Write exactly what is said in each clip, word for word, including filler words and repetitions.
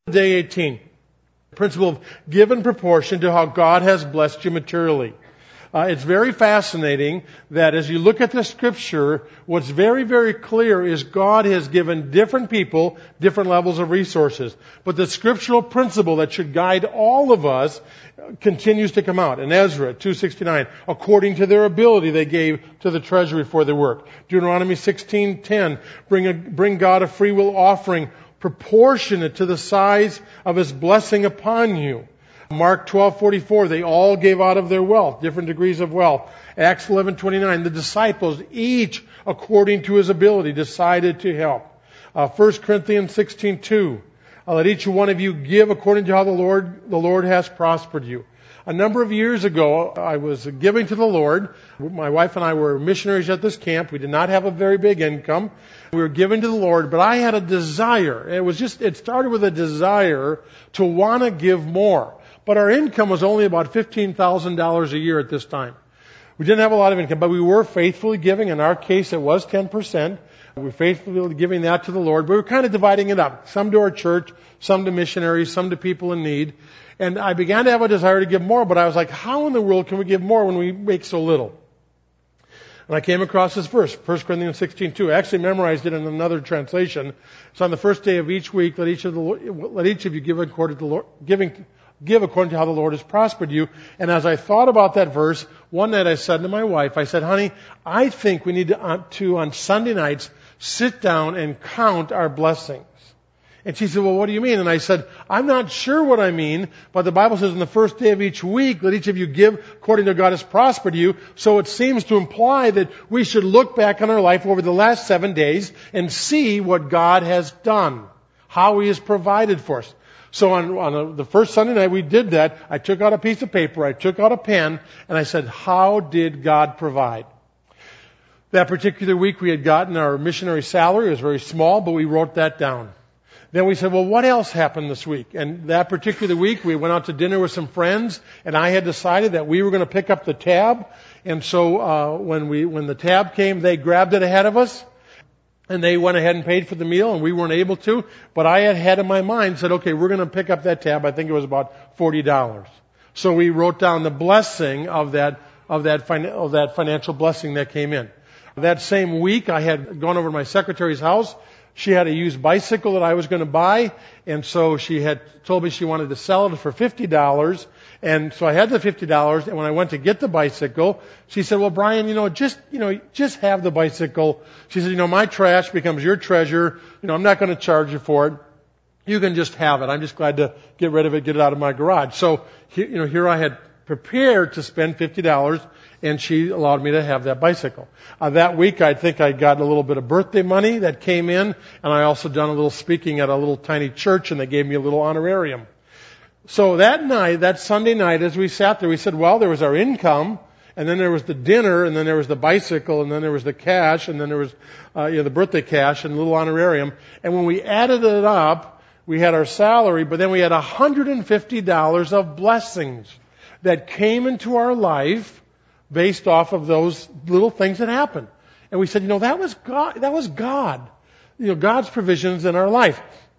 Day eighteen. The principle of give in proportion to how God has blessed you materially. Uh, it's very fascinating that as you look at the scripture, what's very, very clear is God has given different people different levels of resources. But the scriptural principle that should guide all of us continues to come out. In Ezra two sixty-nine, according to their ability they gave to the treasury for the work. Deuteronomy sixteen ten, bring a, bring God a free will offering proportionate to the size of His blessing upon you. Mark twelve forty-four, they all gave out of their wealth, different degrees of wealth. Acts eleven twenty-nine, the disciples, each according to his ability, decided to help. Uh, First Corinthians sixteen two, let each one of you give according to how the Lord, the Lord has prospered you. A number of years ago, I was giving to the Lord. My wife and I were missionaries at this camp. We did not have a very big income. We were giving to the Lord, but I had a desire. It was just, it started with a desire to want to give more. But our income was only about fifteen thousand dollars a year at this time. We didn't have a lot of income, but we were faithfully giving. In our case, it was ten percent. We were faithfully giving that to the Lord. We were kind of dividing it up. Some to our church, some to missionaries, some to people in need. And I began to have a desire to give more, but I was like, how in the world can we give more when we make so little? And I came across this verse, First Corinthians sixteen two. I actually memorized it in another translation. It's on the first day of each week, let each of the let each of you give according to the Lord, giving give according to how the Lord has prospered you. And as I thought about that verse, one night I said to my wife, I said, honey, I think we need to, uh, to on Sunday nights sit down and count our blessings. And she said, well, what do you mean? And I said, I'm not sure what I mean, but the Bible says in the first day of each week, let each of you give according to God has prospered you. So it seems to imply that we should look back on our life over the last seven days and see what God has done, how He has provided for us. So on, on a, the first Sunday night we did that. I took out a piece of paper, I took out a pen, and I said, how did God provide? That particular week we had gotten our missionary salary. It was very small, but we wrote that down. Then we said, well, what else happened this week? And that particular week, we went out to dinner with some friends, and I had decided that we were going to pick up the tab. And so uh, when we when the tab came, they grabbed it ahead of us, and they went ahead and paid for the meal, and we weren't able to. But I had had in my mind, said, okay, we're going to pick up that tab. I think it was about forty dollars. So we wrote down the blessing of that of that of that financial blessing that came in. That same week, I had gone over to my secretary's house. She had a used bicycle that I was going to buy, and so she had told me she wanted to sell it for fifty dollars, and so I had the fifty dollars, and when I went to get the bicycle, she said, well, Brian, you know, just, you know, just have the bicycle. She said, you know, my trash becomes your treasure. You know, I'm not going to charge you for it. You can just have it. I'm just glad to get rid of it, get it out of my garage. So, you know, here I had prepared to spend fifty dollars, and she allowed me to have that bicycle. Uh, that week, I think I got a little bit of birthday money that came in, and I also done a little speaking at a little tiny church, and they gave me a little honorarium. So that night, that Sunday night, as we sat there, we said, well, there was our income, and then there was the dinner, and then there was the bicycle, and then there was the cash, and then there was uh, you know, the birthday cash and a little honorarium. And when we added it up, we had our salary, but then we had one hundred fifty dollars of blessings that came into our life based off of those little things that happened. And we said, you know, that was God, that was God. You know, God's provisions in our life.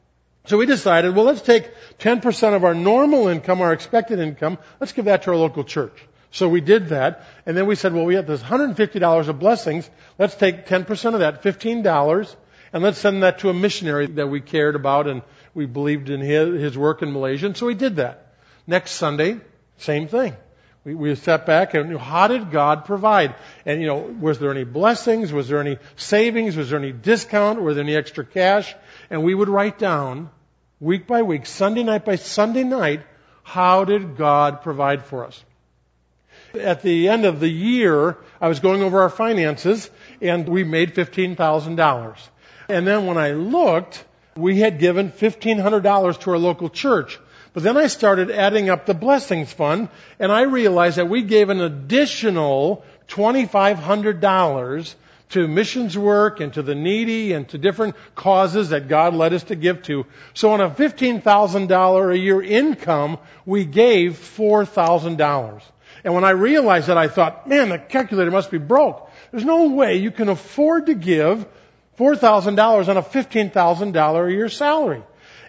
So we decided, well, let's take ten percent of our normal income, our expected income, let's give that to our local church. So we did that. And then we said, well, we have this one hundred fifty dollars of blessings. Let's take ten percent of that, fifteen dollars, and let's send that to a missionary that we cared about and we believed in his, his work in Malaysia. And so we did that. Next Sunday, same thing. We, we sat back and, you know, how did God provide? And, you know, was there any blessings? Was there any savings? Was there any discount? Was there any extra cash? And we would write down week by week, Sunday night by Sunday night, how did God provide for us? At the end of the year, I was going over our finances, and we made fifteen thousand dollars. And then when I looked, we had given fifteen hundred dollars to our local church. But then I started adding up the blessings fund, and I realized that we gave an additional twenty-five hundred dollars to missions work and to the needy and to different causes that God led us to give to. So on a fifteen thousand dollars a year income, we gave four thousand dollars. And when I realized that, I thought, man, the calculator must be broke. There's no way you can afford to give four thousand dollars on a fifteen thousand dollars a year salary.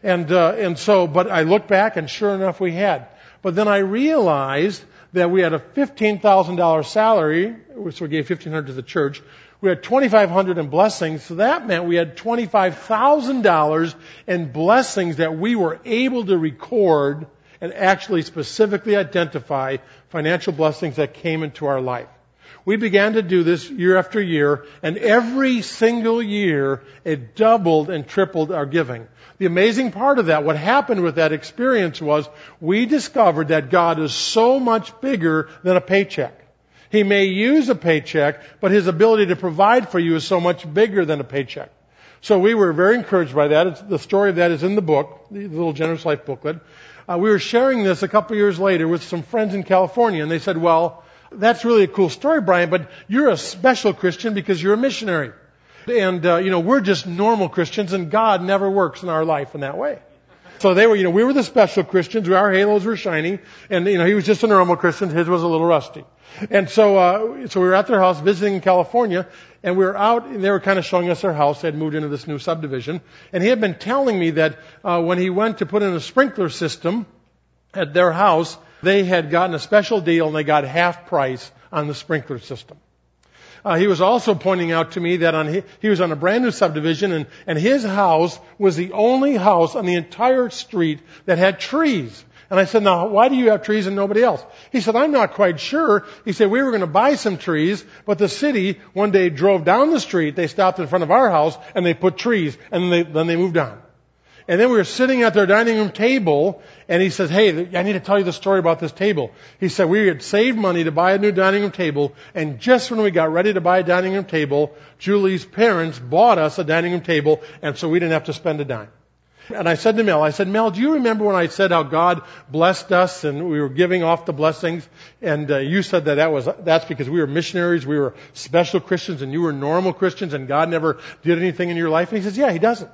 And, uh, and so, but I looked back and sure enough we had. But then I realized that we had a fifteen thousand dollars salary, so we gave fifteen hundred dollars to the church. We had twenty-five hundred dollars in blessings, so that meant we had twenty-five thousand dollars in blessings that we were able to record and actually specifically identify financial blessings that came into our life. We began to do this year after year, and every single year it doubled and tripled our giving. The amazing part of that, what happened with that experience was we discovered that God is so much bigger than a paycheck. He may use a paycheck, but His ability to provide for you is so much bigger than a paycheck. So we were very encouraged by that. It's, the story of that is in the book, the little Generous Life booklet. Uh, we were sharing this a couple of years later with some friends in California, and they said, well, that's really a cool story, Brian, but you're a special Christian because you're a missionary. And, uh, you know, we're just normal Christians, and God never works in our life in that way. So they were, you know, we were the special Christians. Our halos were shining, and, you know, he was just a normal Christian. His was a little rusty. And so, uh, so we were at their house visiting in California, and we were out, and they were kind of showing us their house. They had moved into this new subdivision. And he had been telling me that, uh, when he went to put in a sprinkler system at their house, they had gotten a special deal, and they got half price on the sprinkler system. Uh, he was also pointing out to me that on his, he was on a brand new subdivision, and, and his house was the only house on the entire street that had trees. And I said, now, why do you have trees and nobody else? He said, I'm not quite sure. He said, we were going to buy some trees, but the city one day drove down the street, they stopped in front of our house, and they put trees, and then they, then they moved on. And then we were sitting at their dining room table, and he says, hey, I need to tell you the story about this table. He said, we had saved money to buy a new dining room table, and just when we got ready to buy a dining room table, Julie's parents bought us a dining room table, and so we didn't have to spend a dime. And I said to Mel, I said, Mel, do you remember when I said how God blessed us and we were giving off the blessings? And uh, you said that, that was that's because we were missionaries, we were special Christians, and you were normal Christians, and God never did anything in your life? And he says, yeah, He doesn't.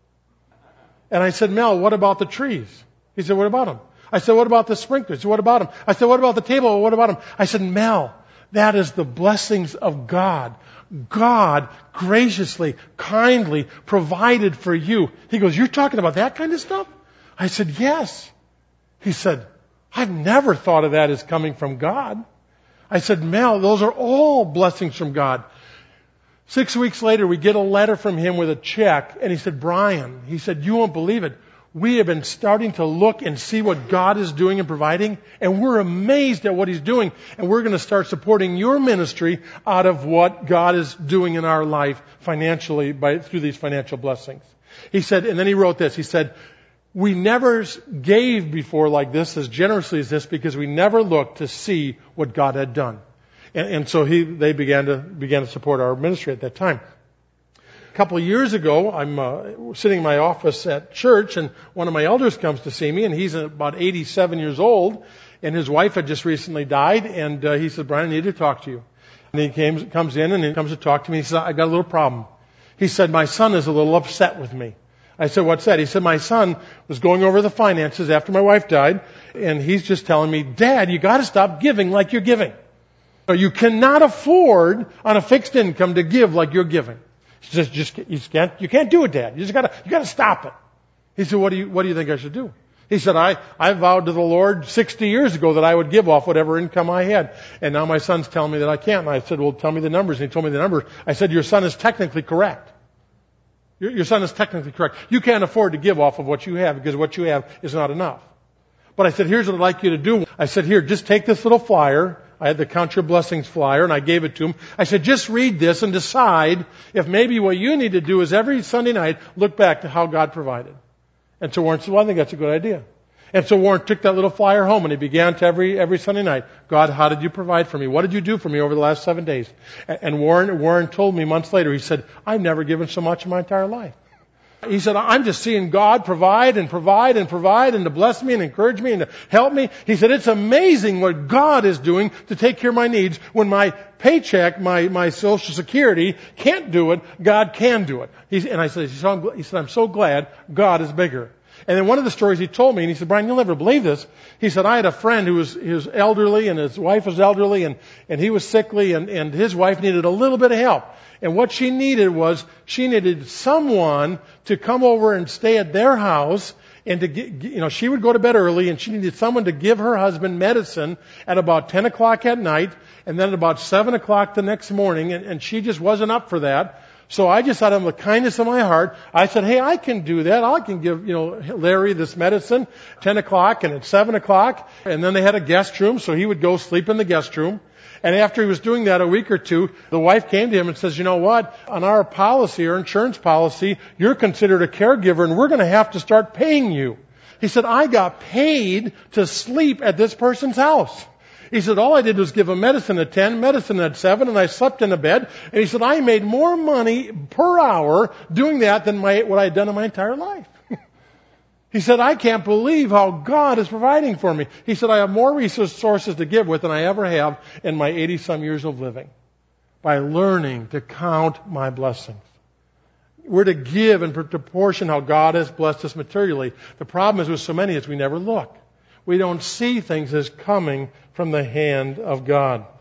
And I said, Mel, what about the trees? He said, what about them? I said, what about the sprinklers? What about them? I said, what about the table? What about them? I said, Mel, that is the blessings of God. God graciously, kindly provided for you. He goes, you're talking about that kind of stuff? I said, yes. He said, I've never thought of that as coming from God. I said, Mel, those are all blessings from God. Six weeks later, we get a letter from him with a check, and he said, Brian, he said, you won't believe it. We have been starting to look and see what God is doing and providing, and we're amazed at what He's doing, and we're going to start supporting your ministry out of what God is doing in our life financially by through these financial blessings. He said, and then he wrote this, he said, we never gave before like this, as generously as this, because we never looked to see what God had done. And, and so he, they began to began to support our ministry at that time. A couple of years ago, I'm uh, sitting in my office at church, and one of my elders comes to see me, and he's about eighty-seven years old, and his wife had just recently died, and uh, he said, Brian, I need to talk to you. And he came, comes in, and he comes to talk to me. He said, I got a little problem. He said, my son is a little upset with me. I said, what's that? He said, my son was going over the finances after my wife died, and he's just telling me, Dad, you got to stop giving like you're giving. You cannot afford on a fixed income to give like you're giving. Just, just, you can't, you can't do it, Dad. You just gotta, you gotta stop it. He said, what do you, what do you think I should do? He said, I, I vowed to the Lord sixty years ago that I would give off whatever income I had. And now my son's telling me that I can't. And I said, well, tell me the numbers. And he told me the numbers. I said, your son is technically correct. Your, your son is technically correct. You can't afford to give off of what you have because what you have is not enough. But I said, here's what I'd like you to do. I said, here, just take this little flyer. I had the Count Your Blessings flyer, and I gave it to him. I said, just read this and decide if maybe what you need to do is every Sunday night look back to how God provided. And so Warren said, well, I think that's a good idea. And so Warren took that little flyer home, and he began to every every Sunday night, God, how did you provide for me? What did you do for me over the last seven days? And Warren, Warren told me months later, he said, I've never given so much in my entire life. He said, I'm just seeing God provide and provide and provide and to bless me and encourage me and to help me. He said, it's amazing what God is doing to take care of my needs. When my paycheck, my, my Social Security can't do it, God can do it. He, and I said, he said, I'm so glad God is bigger. And then one of the stories he told me, and he said, Brian, you'll never believe this. He said, I had a friend who was, he was elderly, and his wife was elderly, and, and he was sickly, and, and his wife needed a little bit of help. And what she needed was, she needed someone to come over and stay at their house, and to get, you know, she would go to bed early, and she needed someone to give her husband medicine at about ten o'clock at night, and then at about seven o'clock the next morning, and, and she just wasn't up for that. So I just out of the kindness of my heart, I said, hey, I can do that. I can give, you know, Larry this medicine, ten o'clock and at seven o'clock. And then they had a guest room, so he would go sleep in the guest room. And after he was doing that a week or two, the wife came to him and says, you know what? On our policy, our insurance policy, you're considered a caregiver, and we're going to have to start paying you. He said, I got paid to sleep at this person's house. He said, all I did was give him medicine at ten, medicine at seven, and I slept in a bed. And he said, I made more money per hour doing that than my, what I had done in my entire life. He said, I can't believe how God is providing for me. He said, I have more resources to give with than I ever have in my eighty-some years of living by learning to count my blessings. We're to give in proportion how God has blessed us materially. The problem is with so many is we never look. We don't see things as coming from the hand of God.